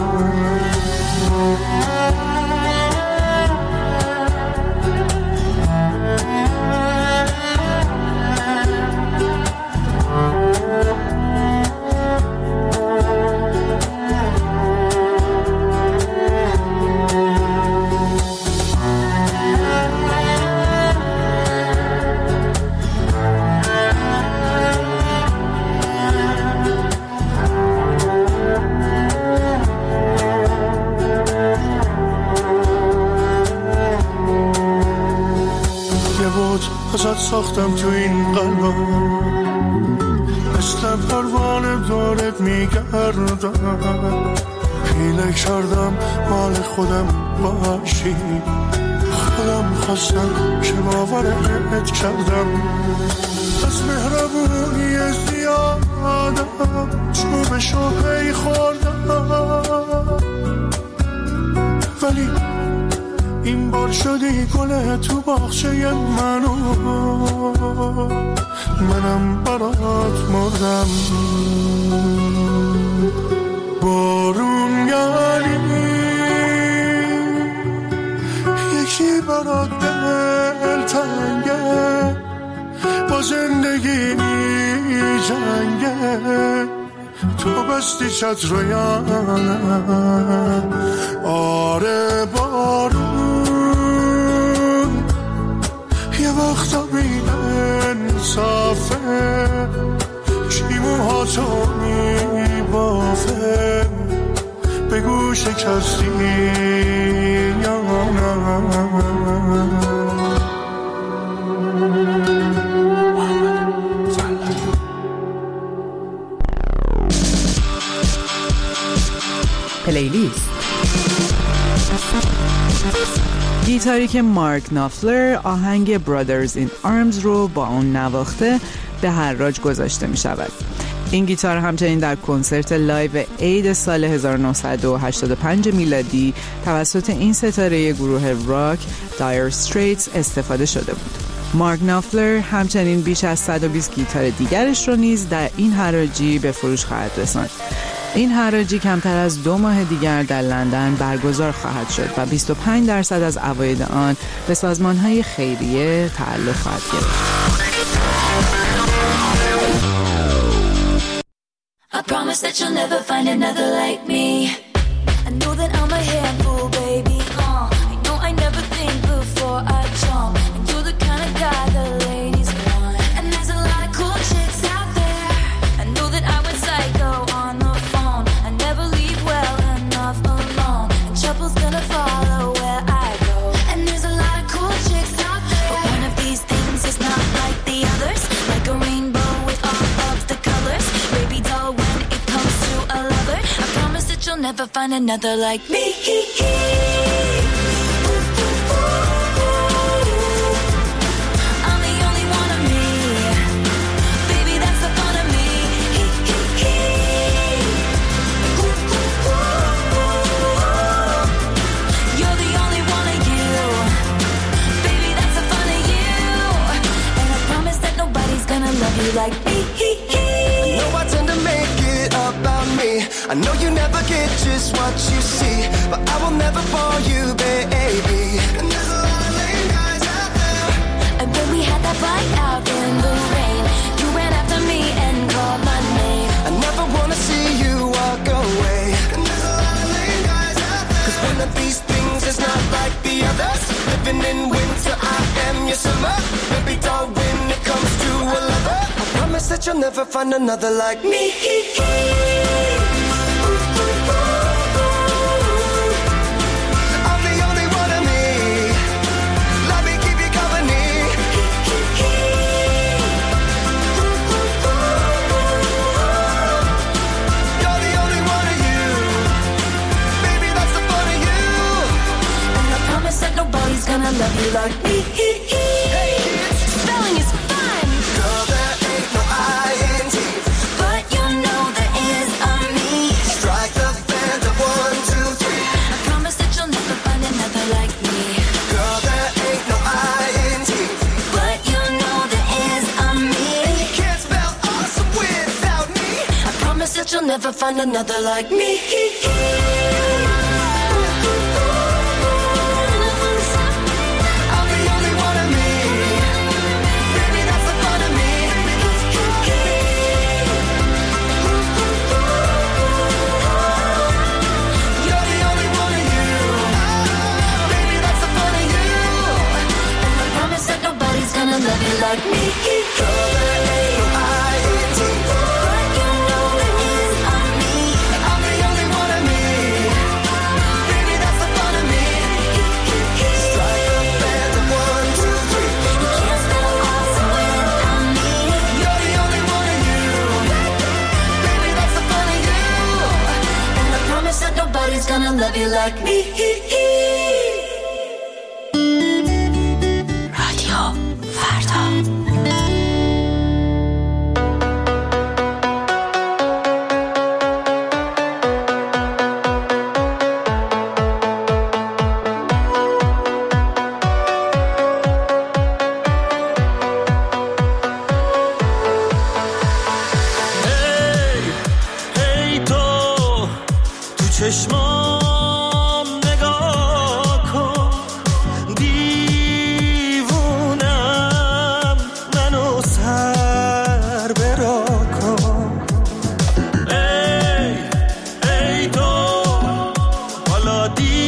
ازت ساختم تو این قلبم، مثل پروانه دارت میگردم، پیله کردم مال خودم باشی، خودم خواستم که باورت کردم. از مهربونی زیادم چوبشو پی خوردم، ولی این بار شدی گل تو باغچه منو، منم برات مردم. بارون یعنی یکی برات دل تنگه، با زندگی جنگه، تو بستی چتر یانم. آره بارون یه وقتا بیدن صافه، چی موهاتو میبافه، بگو شکستی یا نه. پلیلیست. گیتاری که مارک نافلر آهنگ Brothers in Arms رو با اون نواخته به حراج گذاشته می شود. این گیتار همچنین در کنسرت لایو عید سال هزار و نهصد و هشتاد و پنج میلادی توسط این ستاره گروه راک دایر استریتس استفاده شده بود. مارک نافلر همچنین بیش از صد و بیست گیتار دیگرش رو نیز در این حراجی به فروش خواهد رساند. این حراجی کمتر از دو ماه دیگر در لندن برگزار خواهد شد و بیست و پنج درصد از عواید آن به سازمان‌های خیریه تعلق خواهد گرفت. I promise that you'll never find another like me. I know that I'm a handful, baby. Uh, I know I never think before I jump. And you're the kind of guy the ladies want. And there's a lot of cool chicks out there. I know that I went psycho on the phone. I never leave well enough alone. And trouble's gonna follow where I go. And there's a lot of cool chicks out there. But one of these things is not like the others. Like a rainbow with all of the colors. Baby doll, when it comes to a lover, I promise that you'll never find another like me. I'm the only one of me. Baby, that's the fun of me. You're the only one of you. I know you never get just what you see, but I will never bore you, baby. And there's a lot of lame guys out there. And when we had that fight out in the rain, you ran after me and called my name. I never wanna see you walk away. And there's a lot of lame guys out there. Cause one of these things is not like the others. Living in winter, I am your summer. Baby doll, when it comes to a lover, I promise that you'll never find another like me. I'm the only one of me. Let me keep you company. You're the only one of you. Baby, that's the fun of you. And I promise that nobody's gonna love you like me. Hey kids, spelling is fun. Girl, there ain't no I N G, but you know there is a me. Strike the band of one, two, three. I promise that you'll never find another like me. Girl, there ain't no I N G, but you know there is a me. And you can't spell awesome without me. I promise that you'll never find another like me. Love you like me. Girl, there ain't no I N G, but you know there is a me. I'm the only one of me. Baby, that's the fun of me. Strike a band of one, two, three. You can't spell awesome without me. You're the only one of you. Baby, that's the fun of you. And I promise that nobody's gonna love you like me. چشمام نگاه کن، دیوونم منو سر برا کن. ای ای تو حالا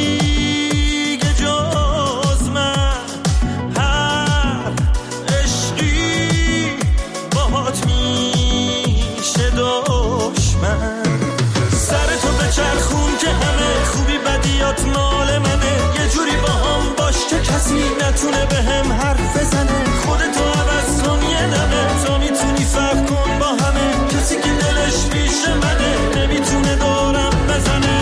دیگه جز من هر عشقی باهات میشه دشمن. سرتو بچرخون که همه خوبی بدیات مال منه. یه جوری با هم باش که کسی نتونه به هم حرف بزنه. خودتو عوض کن یه دمه تا میتونی فرق کن با همه. کسی که دلش پیش منه نمیتونه دورم بزنه.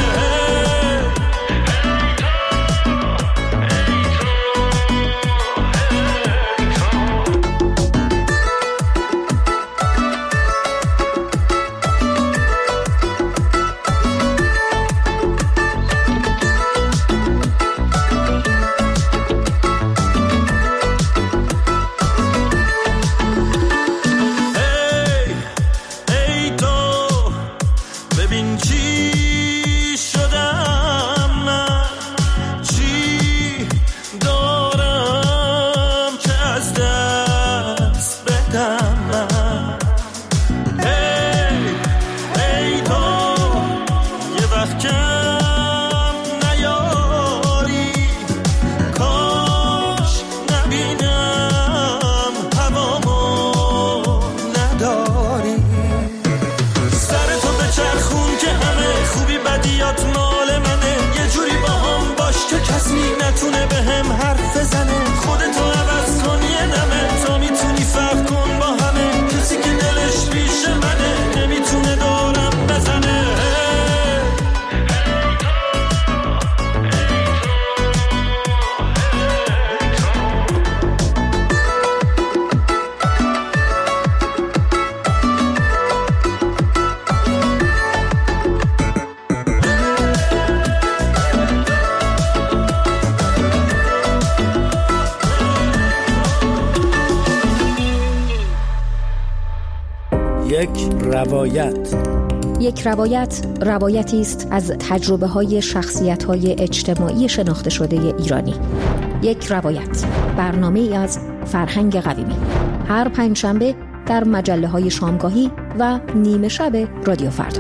یک روایت یک روایت روایتی است از تجربه های شخصیت های اجتماعی شناخته شده ایرانی. یک روایت، برنامه ای از فرهنگ قویمی، هر پنجشنبه در مجله های شامگاهی و نیمه شب رادیو فردا.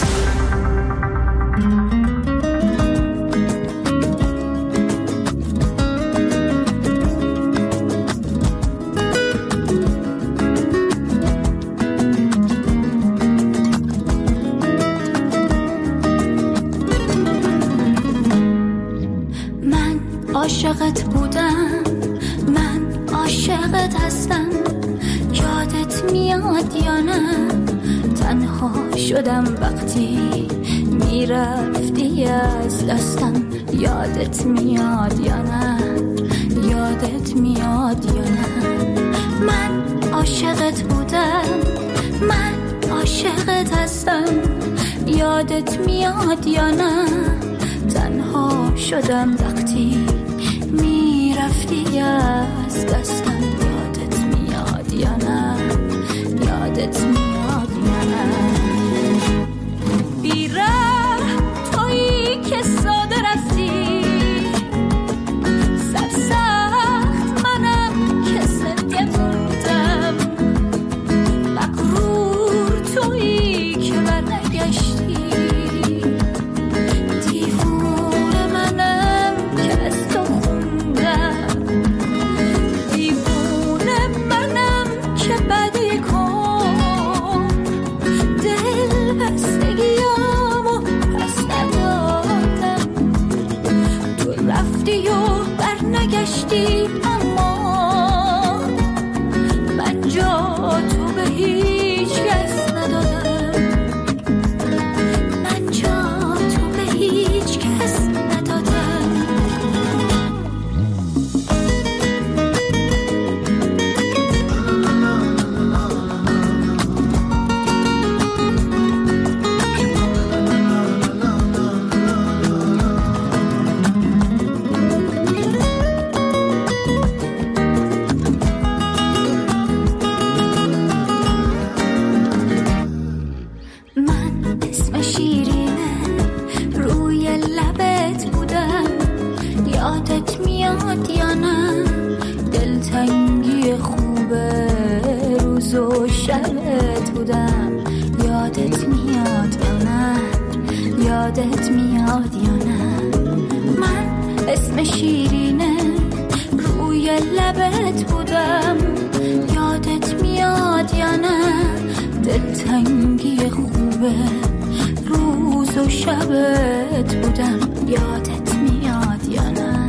عاشقت بودم، من عاشقت هستم، یادت میاد یا نه؟ تنها شدم وقتی میرفتی از دستم، یادت میاد یا نه؟ یادت میاد یا نه؟ من عاشقت بودم، من عاشقت هستم، یادت میاد یا نه؟ تنها شدم وقتی میرفتی از دستم، یادت میاد یا نه؟ یادت میاد یا نه؟ بیره تویی که ساده رفتی، سرسخت منم که سنگه موندم، مغرور تویی که برنگشتی، دیوونه منم که از تو خوندم، دیوونه منم که بدی کن، دل بستگیامو پس ندادم، تو رفتی و برنگشتی، اما من جا تو به هیچ کس ندادم، من جا تو به هیچ کس ندادم. من اسم شیرینه روی لبت بودم، یادت میاد یا نه؟ دلتنگی خوبه روز و شبت بودم، یادت میاد یا نه؟ یادت میاد یا نه؟ من اسم شیرینه روی لبت بودم، یادت میاد یا نه؟ دلتنگی خوبه روز و شبت بودم، یادت میاد یا نه؟